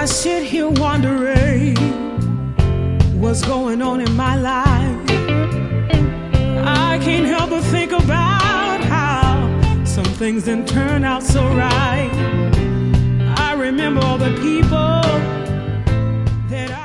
I sit here wondering what's going on in my life, I can't help but think about how some things didn't turn out so right. I remember all the people that I